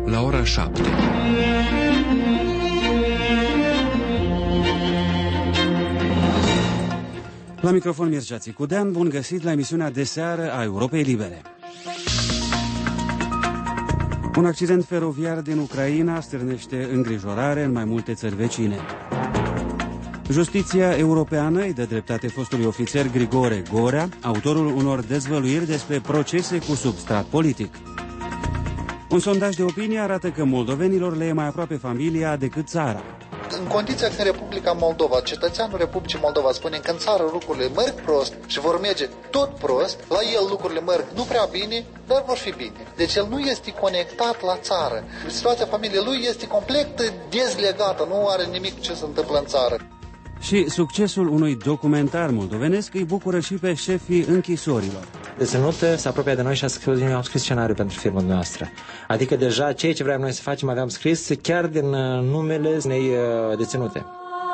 la ora 7. La microfon Mircea Țicudean, bun găsit la emisiunea de seară a Europei Libere. Un accident feroviar din Ucraina stârnește îngrijorare în mai multe țări vecine. Justiția europeană îi dă dreptate fostului ofițer Grigore Gorea, autorul unor dezvăluiri despre procese cu substrat politic. Un sondaj de opinie arată că moldovenilor le e mai aproape familia decât țara. În condiția că în Republica Moldova, cetățeanul Republicii Moldova spune că în țară lucrurile merg prost și vor merge tot prost, la el lucrurile merg nu prea bine, dar vor fi bine. Deci el nu este conectat la țară. Situația familiei lui este complet dezlegată, nu are nimic ce se întâmplă în țară. Și succesul unui documentar moldovenesc îi bucură și pe șefii închisorilor. Deținută se apropie de noi și am scris scenariul pentru filmul noastră. Adică deja ceea ce vreau noi să facem aveam scris chiar din numele unei deținute.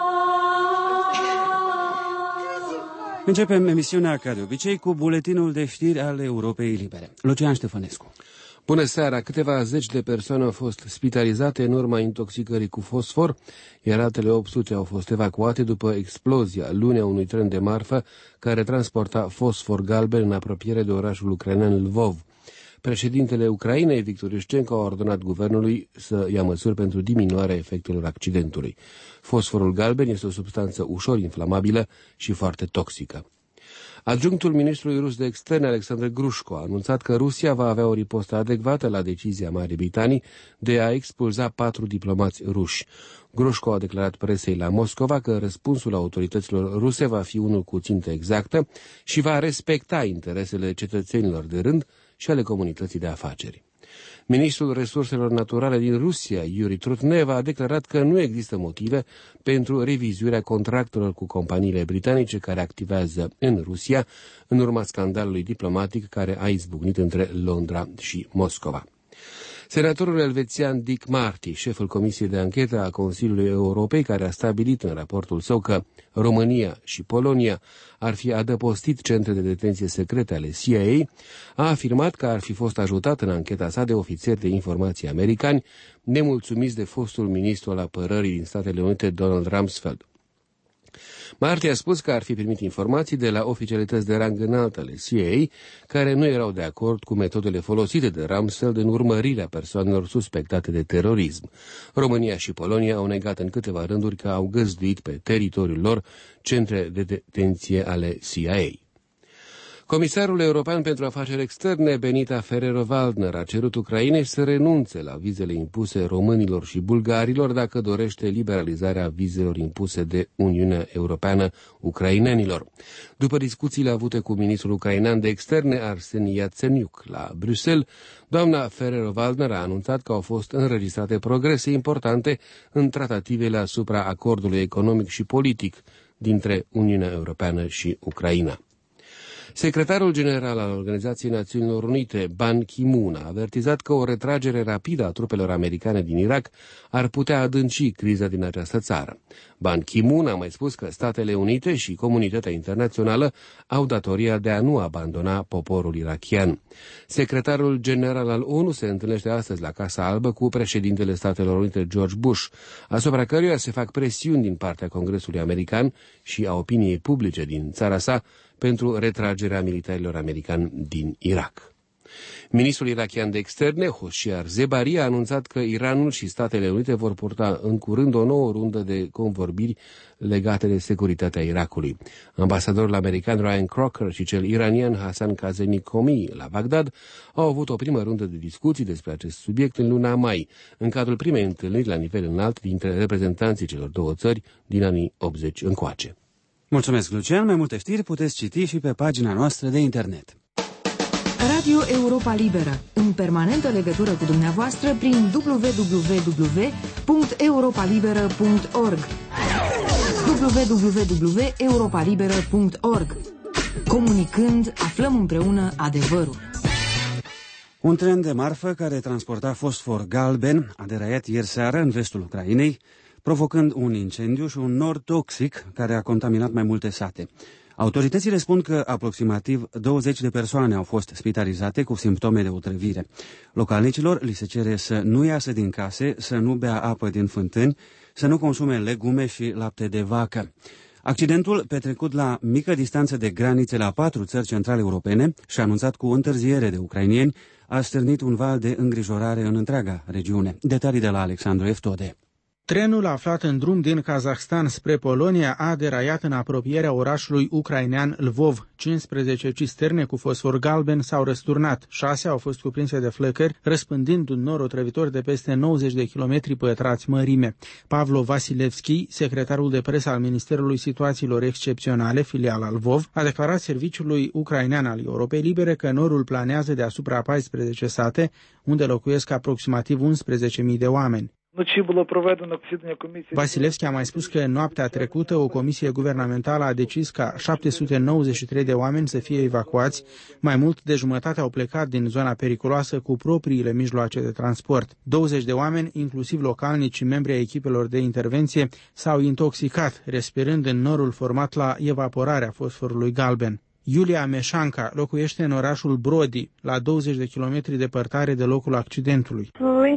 Începem emisiunea ca de obicei cu buletinul de știri al Europei Libere. Lucian Ștefănescu. Bună seara! Câteva zeci de persoane au fost spitalizate în urma intoxicării cu fosfor, iar altele 800 au fost evacuate după explozia luni a unui tren de marfă care transporta fosfor galben în apropiere de orașul ucrainean Lvov. Președintele Ucrainei, Victor Iușcenko, a ordonat guvernului să ia măsuri pentru diminuarea efectelor accidentului. Fosforul galben este o substanță ușor inflamabilă și foarte toxică. Adjunctul ministrului rus de externe, Alexandru Grușko, a anunțat că Rusia va avea o ripostă adecvată la decizia Marii Britanii de a expulza 4 diplomați ruși. Grușko a declarat presei la Moscova că răspunsul autorităților ruse va fi unul cu țintă exactă și va respecta interesele cetățenilor de rând și ale comunității de afaceri. Ministrul Resurselor Naturale din Rusia, Yuri Trutnev, a declarat că nu există motive pentru revizuirea contractelor cu companiile britanice care activează în Rusia în urma scandalului diplomatic care a izbucnit între Londra și Moscova. Senatorul elvețian Dick Marty, șeful Comisiei de Anchetă a Consiliului Europei, care a stabilit în raportul său că România și Polonia ar fi adăpostit centre de detenție secrete ale CIA, a afirmat că ar fi fost ajutat în ancheta sa de ofițeri de informații americani, nemulțumiți de fostul ministru al apărării din Statele Unite, Donald Rumsfeld. Marty a spus că ar fi primit informații de la oficialități de rang înalt ale CIA, care nu erau de acord cu metodele folosite de Rumsfeld în urmărirea persoanelor suspectate de terorism. România și Polonia au negat în câteva rânduri că au găzduit pe teritoriul lor centre de detenție ale CIA. Comisarul European pentru Afaceri Externe, Benita Ferrero-Waldner, a cerut Ucrainei să renunțe la vizele impuse românilor și bulgarilor dacă dorește liberalizarea vizelor impuse de Uniunea Europeană ucrainenilor. După discuțiile avute cu ministrul ucrainean de externe, Arseni Yatsenyuk, la Bruxelles, doamna Ferrero-Waldner a anunțat că au fost înregistrate progrese importante în tratativele asupra acordului economic și politic dintre Uniunea Europeană și Ucraina. Secretarul general al Organizației Națiunilor Unite, Ban Ki-moon, a avertizat că o retragere rapidă a trupelor americane din Irak ar putea adânci criza din această țară. Ban Ki-moon a mai spus că Statele Unite și comunitatea internațională au datoria de a nu abandona poporul irakian. Secretarul general al ONU se întâlnește astăzi la Casa Albă cu președintele Statelor Unite, George Bush, asupra căruia se fac presiuni din partea Congresului American și a opiniei publice din țara sa pentru retragerea militarilor americani din Irak. Ministrul irakian de externe, Hoshiar Zebari, a anunțat că Iranul și Statele Unite vor purta în curând o nouă rundă de convorbiri legate de securitatea Irakului. Ambasadorul american Ryan Crocker și cel iranian Hassan Kazemi-Komi la Bagdad au avut o primă rundă de discuții despre acest subiect în luna mai, în cadrul primei întâlniri la nivel înalt dintre reprezentanții celor două țări din anii 80 încoace. Mulțumesc, Lucian. Mai multe știri puteți citi și pe pagina noastră de internet. Radio Europa Liberă, în permanentă legătură cu dumneavoastră prin www.europalibera.org www.europalibera.org. Comunicând, aflăm împreună adevărul. Un tren de marfă care transporta fosfor galben a deraiat ieri seară în vestul Ucrainei, provocând un incendiu și un nor toxic care a contaminat mai multe sate. Autoritățile spun că aproximativ 20 de persoane au fost spitalizate cu simptome de otrăvire. Localnicilor li se cere să nu iasă din case, să nu bea apă din fântâni, să nu consume legume și lapte de vacă. Accidentul, petrecut la mică distanță de granițe la 4 țări centrale europene și anunțat cu întârziere de ucrainieni, a stârnit un val de îngrijorare în întreaga regiune. Detalii de la Alexandru Eftode. Trenul aflat în drum din Kazahstan spre Polonia a deraiat în apropierea orașului ucrainean Lvov. 15 cisterne cu fosfor galben s-au răsturnat, 6 au fost cuprinse de flăcări, răspândind un nor otrăvitor de peste 90 de kilometri pătrați mărime. Pavlo Vasilevski, secretarul de presă al Ministerului Situațiilor Excepționale, filiala Lvov, a declarat serviciului ucrainean al Europei Libere că norul planează deasupra 14 sate, unde locuiesc aproximativ 11.000 de oameni. Vasilevski a mai spus că noaptea trecută o comisie guvernamentală a decis ca 793 de oameni să fie evacuați, mai mult de jumătate au plecat din zona periculoasă cu propriile mijloace de transport. 20 de oameni, inclusiv localnici și membri ai echipelor de intervenție, s-au intoxicat, respirând în norul format la evaporarea fosforului galben. Iulia Meșanca locuiește în orașul Brody, la 20 de kilometri departare de locul accidentului.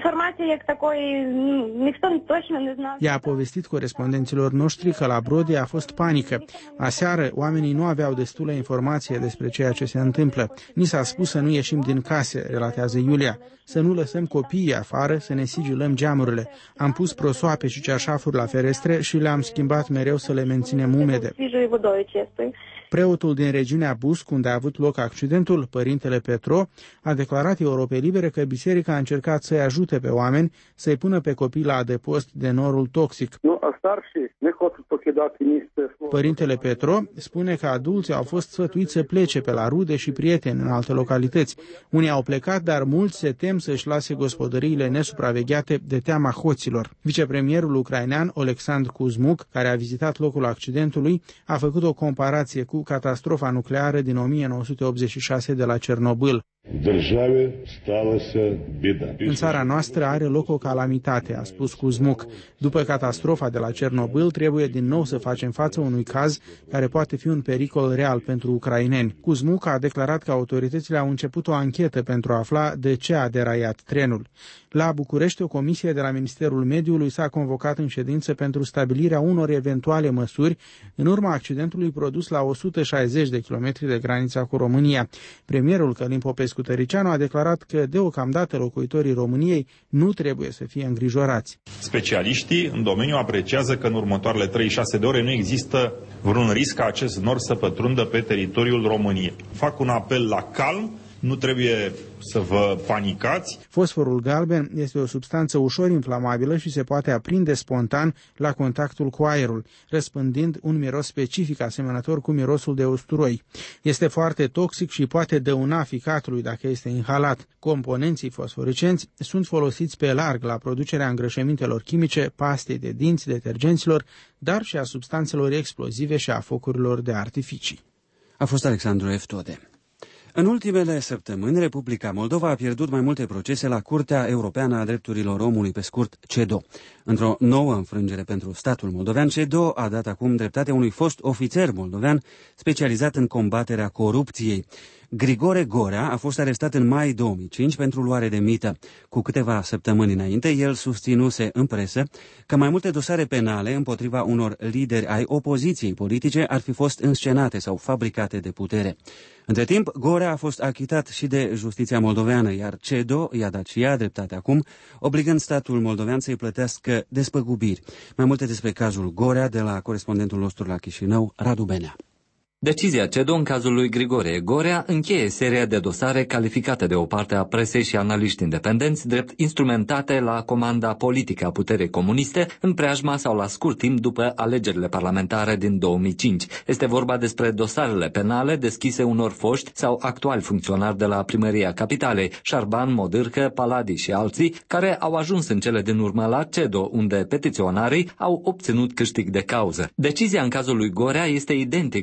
Ea a povestit corespondenților noștri că la Brody a fost panică. Aseară, oamenii nu aveau destulă informație despre ceea ce se întâmplă. Ni s-a spus să nu ieșim din case, relatează Iulia, să nu lăsăm copiii afară, să ne sigilăm geamurile. Am pus prosoape și ceașafuri la ferestre și le-am schimbat mereu să le menținem umede. Preotul din regiunea Busc, unde a avut loc accidentul, părintele Petro, a declarat Europei Libere că biserica a încercat să-i ajute pe oameni să-i pună pe copii la adăpost de norul toxic. Părintele Petro spune că adulții au fost sfătuiți să plece pe la rude și prieteni în alte localități. Unii au plecat, dar mulți se tem să-și lase gospodăriile nesupravegheate de teama hoților. Vicepremierul ucrainean Oleksandr Kuzmuk, care a vizitat locul accidentului, a făcut o comparație cu catastrofa nucleară din 1986 de la Cernobâl. În țara noastră are loc o calamitate, a spus Kuzmuk. După catastrofa de la Cernobâl, trebuie din nou să facem față unui caz care poate fi un pericol real pentru ucraineni. Kuzmuk a declarat că autoritățile au început o anchetă pentru a afla de ce a deraiat trenul. La București, o comisie de la Ministerul Mediului s-a convocat în ședință pentru stabilirea unor eventuale măsuri în urma accidentului produs la 160 de kilometri de granița cu România. Premierul Călin Popescu-Tăricianu a declarat că deocamdată locuitorii României nu trebuie să fie îngrijorați. Specialiștii în domeniu apreciază că în următoarele 36 de ore nu există vreun risc ca acest nor să pătrundă pe teritoriul României. Fac un apel la calm. Nu trebuie să vă panicați. Fosforul galben este o substanță ușor inflamabilă și se poate aprinde spontan la contactul cu aerul, răspândind un miros specific asemănător cu mirosul de usturoi. Este foarte toxic și poate dăuna ficatului dacă este inhalat. Componenții fosforicenți sunt folosiți pe larg la producerea îngrășămintelor chimice, pastei de dinți, detergenților, dar și a substanțelor explozive și a focurilor de artificii. A fost Alexandru Eftode. În ultimele săptămâni, Republica Moldova a pierdut mai multe procese la Curtea Europeană a Drepturilor Omului, pe scurt CEDO. Într-o nouă înfrângere pentru statul moldovean, CEDO a dat acum dreptate unui fost ofițer moldovean specializat în combaterea corupției. Grigore Gorea a fost arestat în mai 2005 pentru luare de mită. Cu câteva săptămâni înainte, el susținuse în presă că mai multe dosare penale împotriva unor lideri ai opoziției politice ar fi fost înscenate sau fabricate de putere. Între timp, Gorea a fost achitat și de justiția moldoveană, iar CEDO i-a dat și ea dreptate acum, obligând statul moldovean să-i plătească despăgubiri. Mai multe despre cazul Gorea de la corespondentul nostru la Chișinău, Radu Benea. Decizia CEDO în cazul lui Grigore Gorea încheie seria de dosare calificate de o parte a presei și analiști independenți drept instrumentate la comanda politică a puterii comuniste în preajma sau la scurt timp după alegerile parlamentare din 2005. Este vorba despre dosarele penale deschise unor foști sau actuali funcționari de la Primăria Capitalei, Șarban, Modârcă, Paladi și alții, care au ajuns în cele din urmă la CEDO, unde petiționarii au obținut câștig de cauză. Decizia în cazul lui Gorea este identică în mare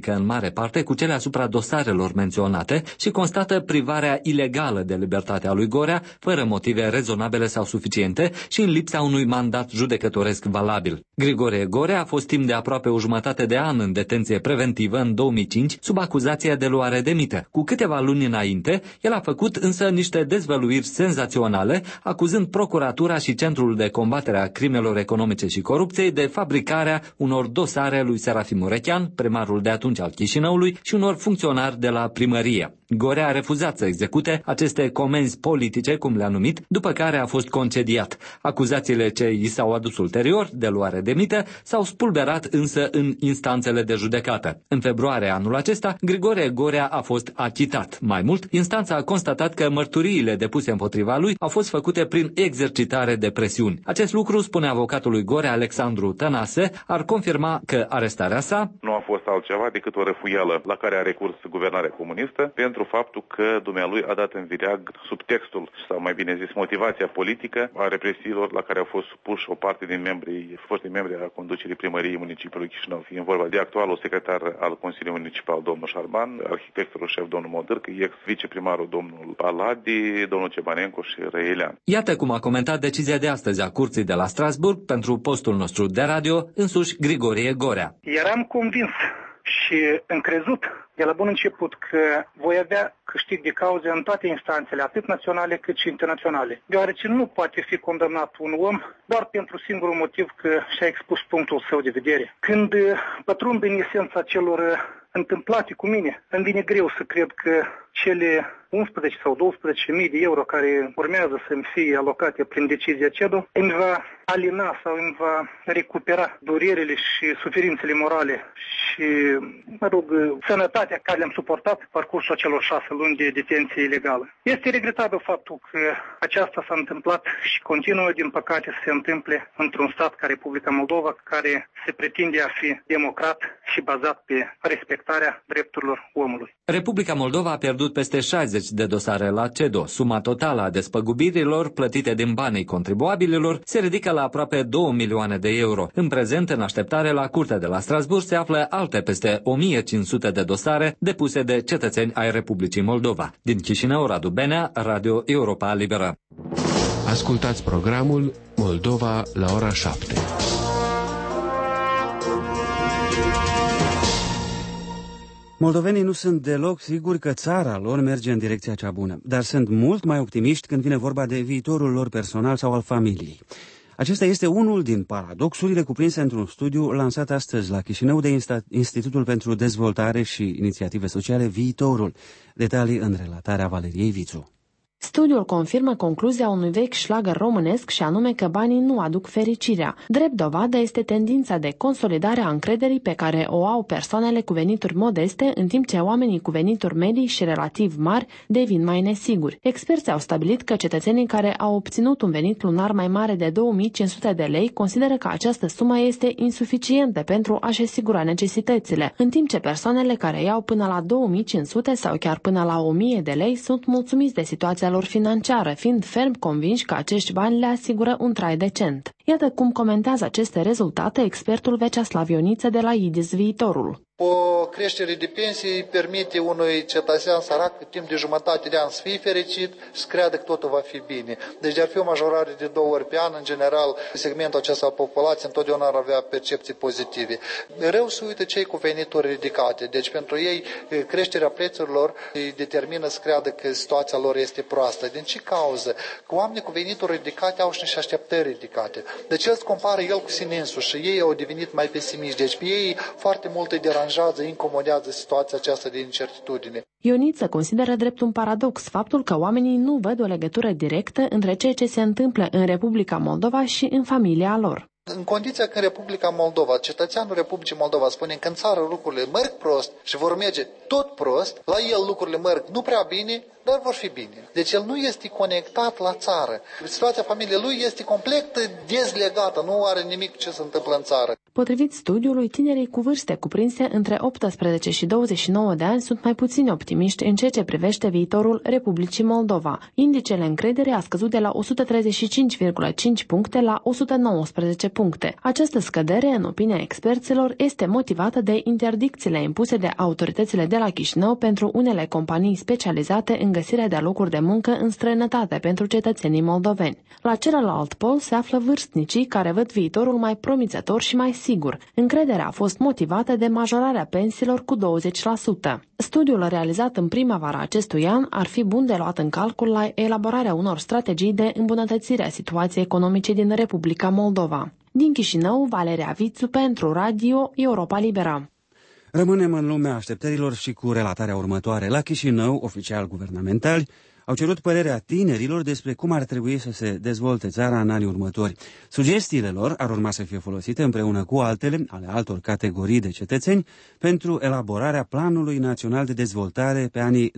departe cu cele asupra dosarelor menționate și constată privarea ilegală de libertate a lui Gorea, fără motive rezonabile sau suficiente și în lipsa unui mandat judecătoresc valabil. Grigore Gorea a fost timp de aproape o jumătate de an în detenție preventivă în 2005 sub acuzația de luare de mită. Cu câteva luni înainte, el a făcut însă niște dezvăluiri senzaționale, acuzând procuratura și Centrul de Combatere a Crimelor Economice și Corupției de fabricarea unor dosare lui Serafim Urechean, primarul de atunci al Chișinăului, și unor funcționari de la primărie. Gorea a refuzat să execute aceste comenzi politice, cum le-a numit, după care a fost concediat. Acuzațiile ce i s-au adus ulterior de luare de mită s-au spulberat însă în instanțele de judecată. În februarie anul acesta, Grigore Gorea a fost achitat. Mai mult, instanța a constatat că mărturiile depuse împotriva lui au fost făcute prin exercitare de presiuni. Acest lucru, spune avocatul lui Gorea, Alexandru Tănase, ar confirma că arestarea sa nu a fost altceva decât o răfuială la care a recurs guvernarea comunistă pentru faptul că dumnealui a dat în vireag subtextul, sau mai bine zis motivația politică a represiilor la care au fost supuși o parte din foștii membri a conducerii primăriei municipiului Chișinău, fiind vorba de actualul secretar al Consiliului Municipal, domnul Șarban, arhitectul șef, domnul Modârcă, ex-viceprimarul, domnul Paladi, domnul Cebanenco și Răilean. Iată cum a comentat decizia de astăzi a Curții de la Strasburg pentru postul nostru de radio, însuși Grigore Gorea. Eram convins și încrezut de la bun început că voi avea câștig de cauze în toate instanțele, atât naționale cât și internaționale, deoarece nu poate fi condamnat un om doar pentru singurul motiv că și-a expus punctul său de vedere. Când pătrund în esența celor întâmplate cu mine, îmi vine greu să cred că cele 11 sau 12.000 de euro care urmează să-mi fie alocate prin decizia CEDO îmi va alina sau îmi va recupera durerile și suferințele morale și, sănătatea care le-am suportat pe parcursul acelor 6 luni de detenție ilegală. Este regretabil faptul că aceasta s-a întâmplat și continuă, din păcate, să se întâmple într-un stat ca Republica Moldova, care se pretinde a fi democrat și bazat pe respectarea drepturilor omului. Republica Moldova a pierdut peste 60 de dosare la CEDO. Suma totală a despăgubirilor plătite din banii contribuabililor se ridică la aproape 2 milioane de euro. În prezent, în așteptare la Curtea de la Strasburg, se află alte peste 1500 de dosare depuse de cetățeni ai Republicii Moldova. Din Chișinău, Radu Benea, Radio Europa Liberă. Ascultați programul Moldova la ora 7. Moldovenii nu sunt deloc siguri că țara lor merge în direcția cea bună, dar sunt mult mai optimiști când vine vorba de viitorul lor personal sau al familiei. Acesta este unul din paradoxurile cuprinse într-un studiu lansat astăzi la Chișinău de Institutul pentru Dezvoltare și Inițiative Sociale Viitorul. Detalii în relatarea Valeriei Vițu. Studiul confirmă concluzia unui vechi șlagăr românesc și anume că banii nu aduc fericirea. Drept dovadă este tendința de consolidare a încrederii pe care o au persoanele cu venituri modeste, în timp ce oamenii cu venituri medii și relativ mari devin mai nesiguri. Experții au stabilit că cetățenii care au obținut un venit lunar mai mare de 2500 de lei consideră că această sumă este insuficientă pentru a-și asigura necesitățile, în timp ce persoanele care iau până la 2500 sau chiar până la 1000 de lei sunt mulțumiți de situația lor financiară, fiind ferm convinși că acești bani le asigură un trai decent. Iată cum comentează aceste rezultate expertul Veceslav Ioniță de la IDIS Viitorul. O creștere de pensii permite unui cetățean sărac timp de jumătate de an să fie fericit și să creadă că totul va fi bine. Deci ar fi o majorare de 2 ori pe an, în general, segmentul acesta al populației întotdeauna ar avea percepții pozitive. Rău se uită cei cu venituri ridicate. Deci pentru ei creșterea prețurilor îi determină să creadă că situația lor este proastă. Din ce cauză? Că oamenii cu venituri ridicate au și niște așteptări ridicate. Deci el se compară el cu sine însuși și ei au devenit mai pesimiști. Deci pe ei foarte mult îi deranjează, incomodează situația aceasta de incertitudine. Ioniță consideră drept un paradox faptul că oamenii nu văd o legătură directă între ceea ce se întâmplă în Republica Moldova și în familia lor. În condiția că în Republica Moldova, cetățeanul Republicii Moldova spune că în țară lucrurile merg prost și vor merge tot prost, la el lucrurile merg nu prea bine, dar vor fi bine. Deci el nu este conectat la țară. Situația familiei lui este complet dezlegată, nu are nimic ce se întâmplă în țară. Potrivit studiului, tinerii cu vârste cuprinse între 18 și 29 de ani sunt mai puțin optimiști în ceea ce privește viitorul Republicii Moldova. Indicele încrederii a scăzut de la 135,5 puncte la 119 puncte. Această scădere, în opinia experților, este motivată de interdicțiile impuse de autoritățile de la Chișinău pentru unele companii specializate în găsirea de locuri de muncă în străinătate pentru cetățenii moldoveni. La celălalt pol se află vârstnicii care văd viitorul mai promițător și mai sigur. Încrederea a fost motivată de majorarea pensiilor cu 20%. Studiul realizat în primăvara acestui an ar fi bun de luat în calcul la elaborarea unor strategii de îmbunătățire a situației economice din Republica Moldova. Din Chișinău, Valeria Vițu pentru Radio Europa Liberă. Rămânem în lumea așteptărilor și cu relatarea următoare. La Chișinău, oficiali guvernamentali au cerut părerea tinerilor despre cum ar trebui să se dezvolte țara în anii următori. Sugestiile lor ar urma să fie folosite împreună cu altele, ale altor categorii de cetățeni, pentru elaborarea Planului Național de Dezvoltare pe anii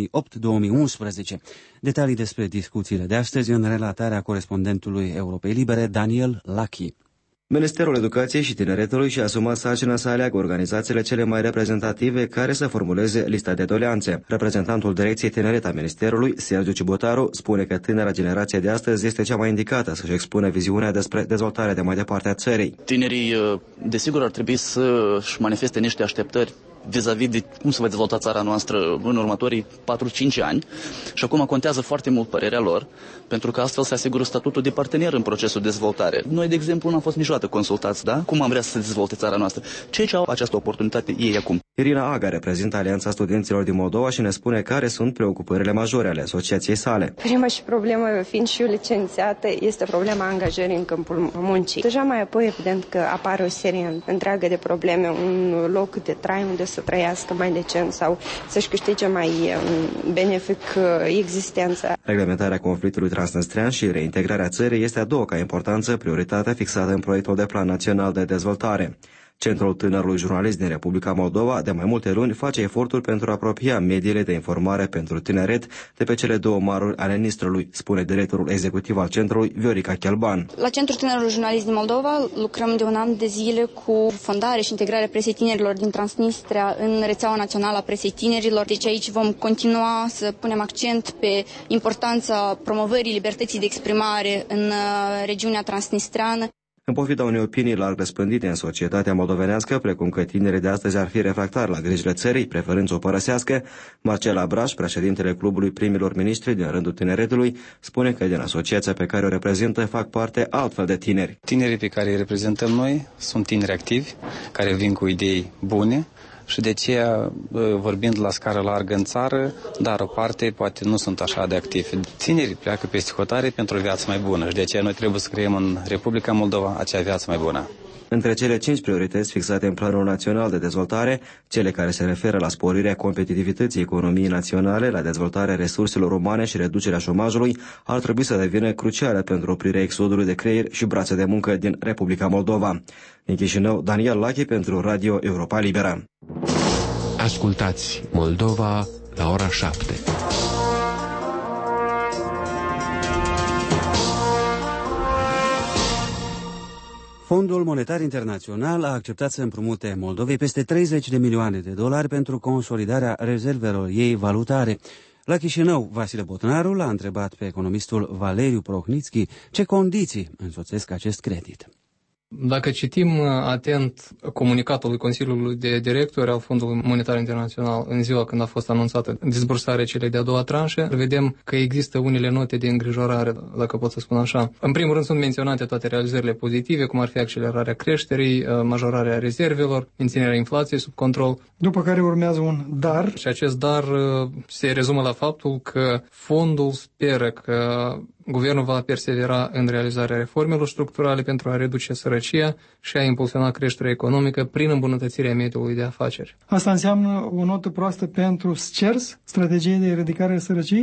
2008-2011. Detalii despre discuțiile de astăzi în relatarea corespondentului Europei Libere, Daniel Lachi. Ministerul Educației și Tineretului și-a asumat sarcina să aleagă organizațiile cele mai reprezentative care să formuleze lista de doleanțe. Reprezentantul Direcției Tineret a Ministerului, Sergiu Cibotaru, spune că tânăra generație de astăzi este cea mai indicată să-și expună viziunea despre dezvoltarea de mai departe a țării. Tinerii, desigur, ar trebui să-și manifeste niște așteptări vis-a-vis de cum se va dezvolta țara noastră în următorii 4-5 ani și acum contează foarte mult părerea lor, pentru că astfel se asigură statutul de partener în procesul de dezvoltare. Noi, de exemplu, n-am fost niciodată consultați, da? Cum am vrea să se dezvolte țara noastră? Cei ce au această oportunitate ei acum. Irina Aga reprezintă Alianța Studenților din Moldova și ne spune care sunt preocupările majore ale asociației sale. Prima și problemă, fiind și eu licențiată, este problema angajării în câmpul muncii. Deja mai apoi, evident că apare o serie întreagă de probleme, un loc de trai unde să trăiască mai decent sau să-și câștige mai benefic existența. Reglementarea conflictului transnistrean și reintegrarea țării este a doua ca importanță prioritatea fixată în proiectul de plan național de dezvoltare. Centrul Tânărului Jurnalist din Republica Moldova de mai multe luni face eforturi pentru a apropia mediile de informare pentru tineret de pe cele două maruri ale Nistrului, spune directorul executiv al centrului, Viorica Chelban. La Centrul Tânărului Jurnalist din Moldova lucrăm de un an de zile cu fondare și integrarea presei tinerilor din Transnistria în rețeaua națională a presei tinerilor. Deci aici vom continua să punem accent pe importanța promovării libertății de exprimare în regiunea transnistreană. În pofida unei opinii larg răspândite în societatea moldovenească, precum că tinerii de astăzi ar fi refractari la grijile țării, preferând să o părăsească, Marcela Braș, președintele Clubului Primilor Miniștri din rândul tineretului, spune că din asociația pe care o reprezintă fac parte altfel de tineri. Tinerii pe care îi reprezentăm noi sunt tineri activi, care vin cu idei bune, și de aceea, vorbind la scară largă în țară, dar o parte poate nu sunt așa de activi. Tinerii pleacă peste hotare pentru o viață mai bună și de aceea noi trebuie să creăm în Republica Moldova acea viață mai bună. Între cele 5 priorități fixate în Planul Național de Dezvoltare, cele care se referă la sporirea competitivității economiei naționale, la dezvoltarea resurselor umane și reducerea șomajului, ar trebui să devină cruciale pentru oprirea exodului de creieri și brațe de muncă din Republica Moldova. Din Chișinău, Daniel Lachi pentru Radio Europa Liberă. Ascultați Moldova la ora 7. Fondul Monetar Internațional a acceptat să împrumute Moldovei peste 30 de milioane de dolari pentru consolidarea rezervelor ei valutare. La Chișinău, Vasile Botnaru l-a întrebat pe economistul Valeriu Prohnitski ce condiții însoțesc acest credit. Dacă citim atent comunicatul Consiliului de Directori al Fondului Monetar Internațional în ziua când a fost anunțată dizbursarea celei de-a doua tranșe, vedem că există unele note de îngrijorare, dacă pot să spun așa. În primul rând sunt menționate toate realizările pozitive, cum ar fi accelerarea creșterii, majorarea rezervelor, menținerea inflației sub control. După care urmează un dar. Și acest dar se rezumă la faptul că fondul speră că guvernul va persevera în realizarea reformelor structurale pentru a reduce sărăcia și a impulsiona creșterea economică prin îmbunătățirea mediului de afaceri. Asta înseamnă o notă proastă pentru SCERS, strategie de eradicare a sărăciei?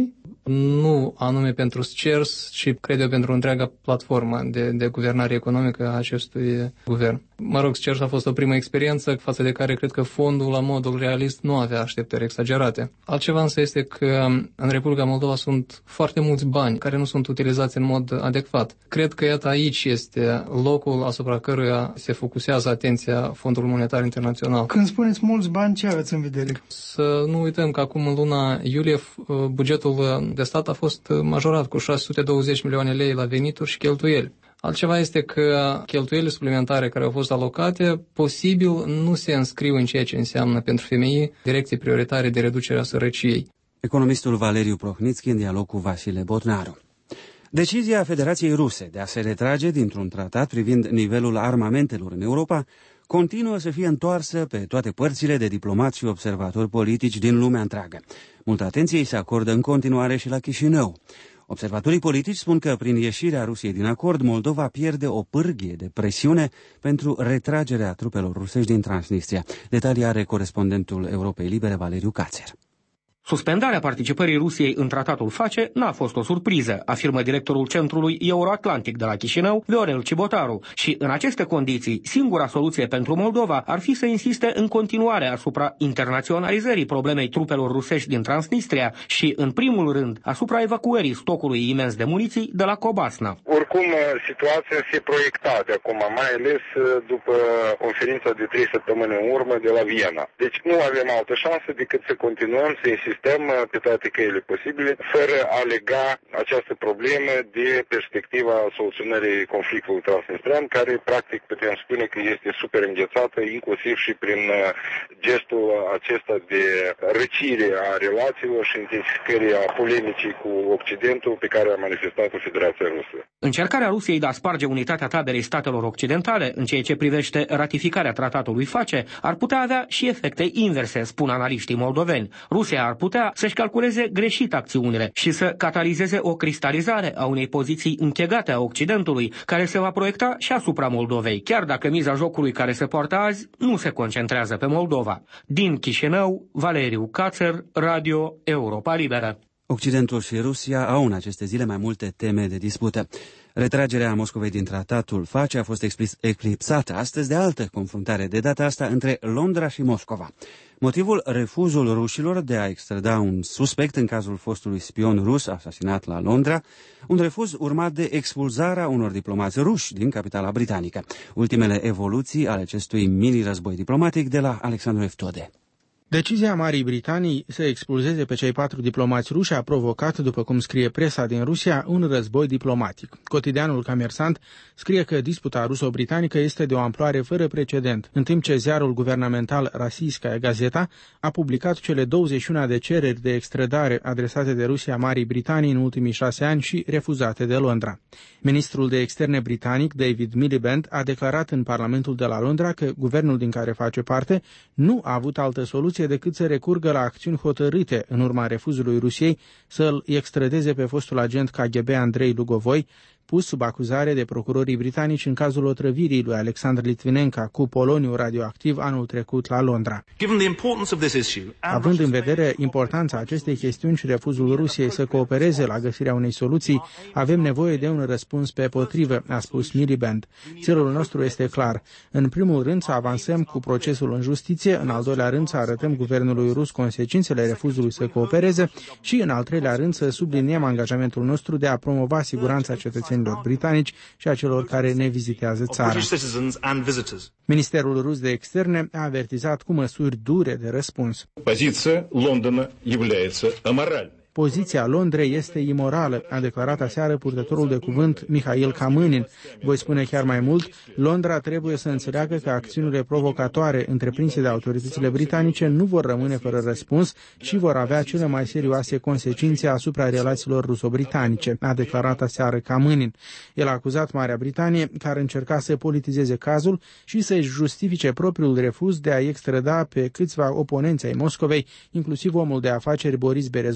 Nu anume pentru SCERS, ci cred eu pentru întreaga platformă de guvernare economică a acestui guvern. Mă rog, SCERS a fost o primă experiență față de care cred că fondul la modul realist nu avea așteptări exagerate. Altceva însă este că în Republica Moldova sunt foarte mulți bani care nu sunt utilizați în mod adecvat. Cred că iată aici este locul asupra căruia se focusează atenția Fondului Monetar Internațional. Când spuneți mulți bani, ce aveți în vedere? Să nu uităm că acum în luna iulie bugetul de stat a fost majorat cu 620 milioane lei la venituri și cheltuieli. Altceva este că cheltuielile suplimentare care au fost alocate posibil nu se înscriu în ceea ce înseamnă pentru femei direcții prioritare de reducere a sărăciei. Economistul Valeriu Prohnitski în dialog cu Vasile Botnaru. Decizia Federației Ruse de a se retrage dintr-un tratat privind nivelul armamentelor în Europa continuă să fie întoarsă pe toate părțile de diplomați și observatori politici din lumea întreagă. Multă atenție îi se acordă în continuare și la Chișinău. Observatorii politici spun că prin ieșirea Rusiei din acord, Moldova pierde o pârghie de presiune pentru retragerea trupelor rusești din Transnistria. Detalii are corespondentul Europei Libere, Valeriu Cațer. Suspendarea participării Rusiei în tratatul FACE n-a fost o surpriză, afirmă directorul Centrului Euroatlantic de la Chișinău, Viorel Cibotaru, și în aceste condiții, singura soluție pentru Moldova ar fi să insiste în continuare asupra internaționalizării problemei trupelor rusești din Transnistria și, în primul rând, asupra evacuării stocului imens de muniții de la Cobasna. Oricum, situația se proiecta de acum, mai ales după conferința de 3 săptămâni în urmă de la Viena. Deci nu avem altă șansă decât să continuăm să insistăm pe toate căile posibile, fără a lega această problemă de perspectiva soluționării conflictului transnistrian, care practic putem spune că este super înghețată, inclusiv și prin gestul acesta de răcire a relațiilor și intensificării a polemicii cu Occidentul pe care a manifestat-o Federația Rusă. Încercarea Rusiei de a sparge unitatea taberei statelor occidentale în ceea ce privește ratificarea tratatului FACE ar putea avea și efecte inverse, spun analiștii moldoveni. Rusia ar putea să-și calculeze greșit acțiunile și să catalizeze o cristalizare a unei poziții închegate a Occidentului, care se va proiecta și asupra Moldovei, chiar dacă miza jocului care se poartă azi nu se concentrează pe Moldova. Din Chișinău, Valeriu Cațer, Radio Europa Liberă. Occidentul și Rusia au în aceste zile mai multe teme de dispută. Retragerea Moscovei din tratatul FACE a fost eclipsată astăzi de altă confruntare, de data asta între Londra și Moscova. Motivul, refuzul rușilor de a extrada un suspect în cazul fostului spion rus asasinat la Londra, un refuz urmat de expulzarea unor diplomați ruși din capitala britanică. Ultimele evoluții ale acestui mini-război diplomatic de la Alexandru Eftode. Decizia Marii Britanii să expulzeze pe cei 4 diplomați ruși a provocat, după cum scrie presa din Rusia, un război diplomatic. Cotidianul Comersant scrie că disputa ruso-britanică este de o amploare fără precedent, în timp ce ziarul guvernamental Rossiyskaya Gazeta a publicat cele 21 de cereri de extradare adresate de Rusia Marii Britanii în ultimii 6 ani și refuzate de Londra. Ministrul de externe britanic, David Miliband, a declarat în Parlamentul de la Londra că guvernul din care face parte nu a avut altă soluție decât să recurgă la acțiuni hotărâte în urma refuzului Rusiei să-l extradeze pe fostul agent KGB Andrei Lugovoi, pus sub acuzare de procurorii britanici în cazul otrăvirii lui Alexandr Litvinenko cu poloniu radioactiv anul trecut la Londra. Având în vedere importanța acestei chestiuni și refuzul Rusiei să coopereze la găsirea unei soluții, avem nevoie de un răspuns pe potrivă, a spus Miliband. Țelul nostru este clar. În primul rând să avansăm cu procesul în justiție, în al doilea rând să arătăm guvernului rus consecințele refuzului să coopereze și în al treilea rând să subliniem angajamentul nostru de a promova siguranța cetățenilor britanici și a celor care ne vizitează țara. Ministerul rus de externe a avertizat cu măsuri dure de răspuns. Poziția Londra является аморальной. Poziția Londrei este imorală, a declarat aseară purtătorul de cuvânt Mihail Kamânin. Voi spune chiar mai mult, Londra trebuie să înțeleagă că acțiunile provocatoare întreprinse de autoritățile britanice nu vor rămâne fără răspuns și vor avea cele mai serioase consecințe asupra relațiilor ruso-britanice, a declarat aseară Kamânin. El a acuzat Marea Britanie că ar încerca să politizeze cazul și să-și justifice propriul refuz de a extrada pe câțiva oponenți ai Moscovei, inclusiv omul de afaceri Boris Berezovski și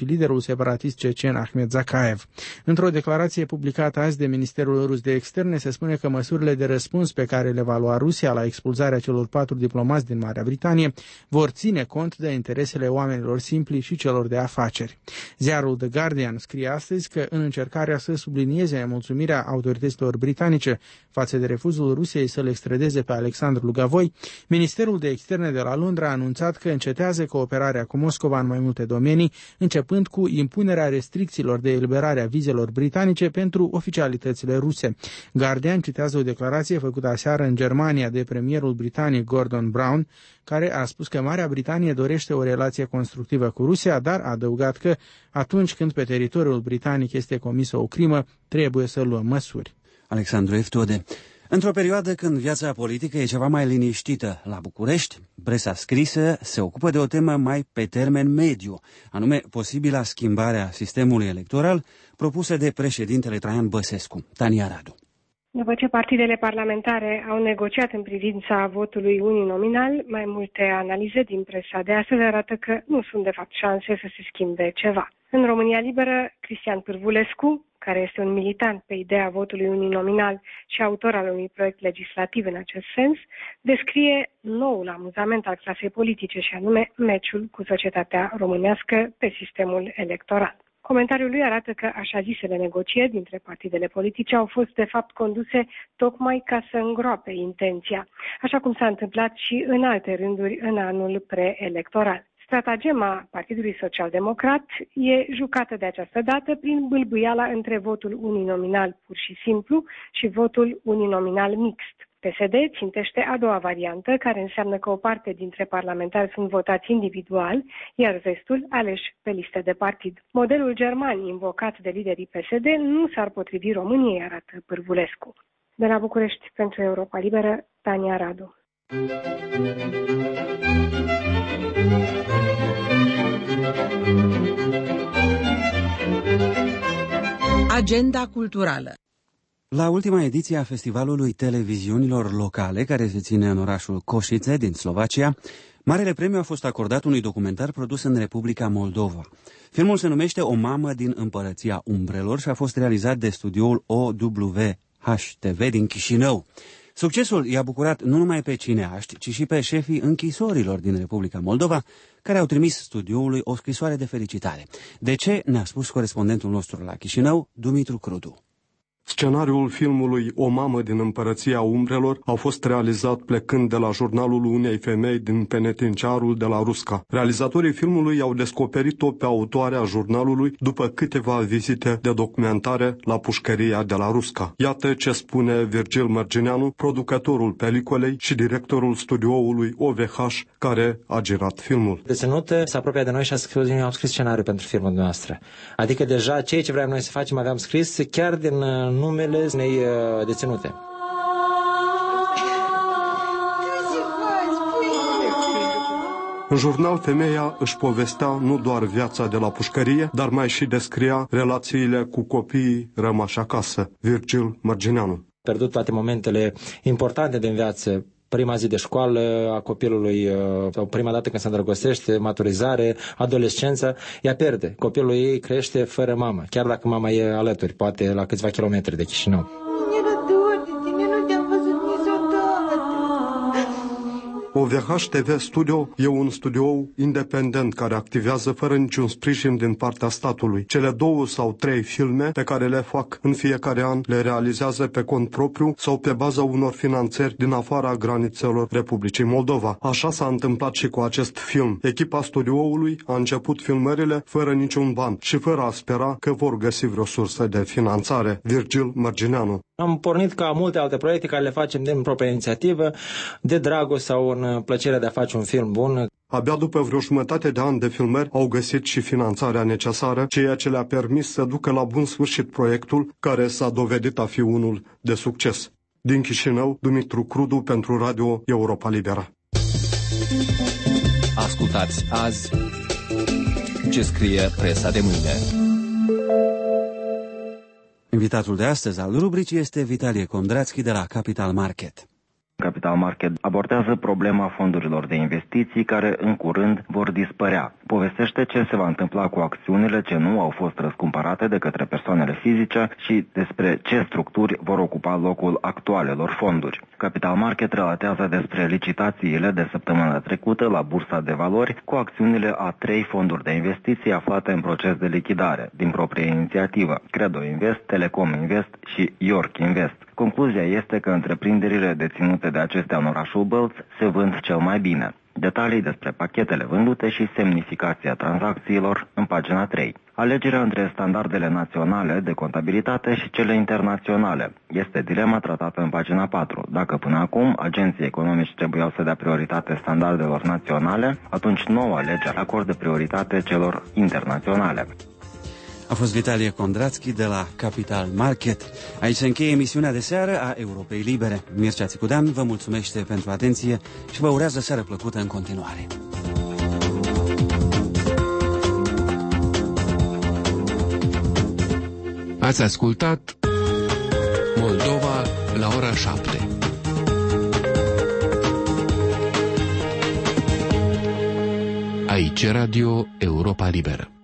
și liderul separatist cecen Ahmed Zakaev. Într-o declarație publicată azi de Ministerul Rus de Externe se spune că măsurile de răspuns pe care le va lua Rusia la expulzarea celor 4 diplomați din Marea Britanie vor ține cont de interesele oamenilor simpli și celor de afaceri. Ziarul The Guardian scrie astăzi că în încercarea să sublinieze nemulțumirea autorităților britanice față de refuzul Rusiei să-l extradeze pe Alexandru Lugavoi, Ministerul de Externe de la Londra a anunțat că încetează cooperarea cu Moscova în mai multe domenii, începând cu impunerea restricțiilor de eliberare a vizelor britanice pentru oficialitățile ruse. Guardian citează o declarație făcută aseară în Germania de premierul britanic Gordon Brown, care a spus că Marea Britanie dorește o relație constructivă cu Rusia, dar a adăugat că atunci când pe teritoriul britanic este comisă o crimă, trebuie să luăm măsuri. Alexandru Eftode. Într-o perioadă când viața politică e ceva mai liniștită la București, presa scrisă se ocupă de o temă mai pe termen mediu, anume posibila schimbare a sistemului electoral propusă de președintele Traian Băsescu. Tania Radu. După ce partidele parlamentare au negociat în privința votului uninominal, mai multe analize din presa de astăzi arată că nu sunt de fapt șanse să se schimbe ceva. În România Liberă, Cristian Pârvulescu, care este un militant pe ideea votului uninominal și autor al unui proiect legislativ în acest sens, descrie noul amuzament al clasei politice și anume meciul cu societatea românească pe sistemul electoral. Comentariul lui arată că așa zisele negocieri dintre partidele politice au fost de fapt conduse tocmai ca să îngroape intenția, așa cum s-a întâmplat și în alte rânduri în anul preelectoral. Stratagema Partidului Social-Democrat e jucată de această dată prin bâlbâiala între votul uninominal pur și simplu și votul uninominal mixt. PSD țintește a doua variantă, care înseamnă că o parte dintre parlamentari sunt votați individual, iar restul aleși pe liste de partid. Modelul german invocat de liderii PSD nu s-ar potrivi României, arată Pârvulescu. De la București, pentru Europa Liberă, Tania Radu. Agenda culturală. La ultima ediție a Festivalului Televiziunilor Locale, care se ține în orașul Košice din Slovacia, marele premiu a fost acordat unui documentar produs în Republica Moldova. Filmul se numește O mamă din Împărăția Umbrelor și a fost realizat de studioul OWH-TV din Chișinău. Succesul i-a bucurat nu numai pe cineaști, ci și pe șefii închisorilor din Republica Moldova, care au trimis studioului o scrisoare de felicitare. De ce, ne-a spus corespondentul nostru la Chișinău, Dumitru Crudu. Scenariul filmului O mamă din Împărăția Umbrelor a fost realizat plecând de la jurnalul unei femei din penitenciarul de la Rusca. Realizatorii filmului au descoperit-o pe autoarea jurnalului după câteva vizite de documentare la pușcăria de la Rusca. Iată ce spune Virgil Mărgineanu, producătorul peliculei și directorul studioului OVH, care a girat filmul. Deținută s-a apropiat de noi și am scris scenariul pentru filmul noastră. Adică deja ceea ce vreau noi să facem aveam scris chiar din numele unei deținute. În jurnal, femeia își povestea nu doar viața de la pușcărie, dar mai și descria relațiile cu copiii rămași acasă. Virgil Mărgineanu. Pierdut toate momentele importante din viață. Prima zi de școală a copilului, sau prima dată când se îndrăgostește, maturizare, adolescență, ea pierde. Copilul ei crește fără mamă, chiar dacă mama e alături, poate la câțiva kilometri de Chișinău. OVH TV Studio e un studio independent care activează fără niciun sprijin din partea statului. Cele 2 sau 3 filme pe care le fac în fiecare an le realizează pe cont propriu sau pe baza unor finanțări din afara granițelor Republicii Moldova. Așa s-a întâmplat și cu acest film. Echipa studioului a început filmările fără niciun ban și fără a spera că vor găsi vreo sursă de finanțare. Virgil Mărgineanu. Am pornit ca multe alte proiecte care le facem din propria inițiativă, de dragoste sau în plăcerea de a face un film bun. Abia după vreo jumătate de ani de filmări au găsit și finanțarea necesară, ceea ce le-a permis să ducă la bun sfârșit proiectul, care s-a dovedit a fi unul de succes. Din Chișinău, Dumitru Crudu pentru Radio Europa Liberă. Ascultați azi ce scrie presa de mâine. Invitatul de astăzi al rubricii este Vitalie Kondrațchi de la Capital Market. Capital Capital Market abordează problema fondurilor de investiții care în curând vor dispărea. Povestește ce se va întâmpla cu acțiunile ce nu au fost răscumpărate de către persoanele fizice și despre ce structuri vor ocupa locul actualelor fonduri. Capital Market relatează despre licitațiile de săptămâna trecută la Bursa de Valori cu acțiunile a 3 fonduri de investiții aflate în proces de lichidare, din proprie inițiativă, Credo Invest, Telecom Invest și York Invest. Concluzia este că întreprinderile deținute de acestea în orașul Bălți se vând cel mai bine. Detalii despre pachetele vândute și semnificația tranzacțiilor în pagina 3. Alegerea între standardele naționale de contabilitate și cele internaționale este dilema tratată în pagina 4. Dacă până acum agenții economici trebuiau să dea prioritate standardelor naționale, atunci noua lege acordă prioritate celor internaționale. A fost Vitalie Kondrațchi de la Capital Market. Aici se încheie emisiunea de seară a Europei Libere. Mircea Țicudean vă mulțumește pentru atenție și vă urează seară plăcută în continuare. Ați ascultat Moldova la ora 7. Aici Radio Europa Liberă.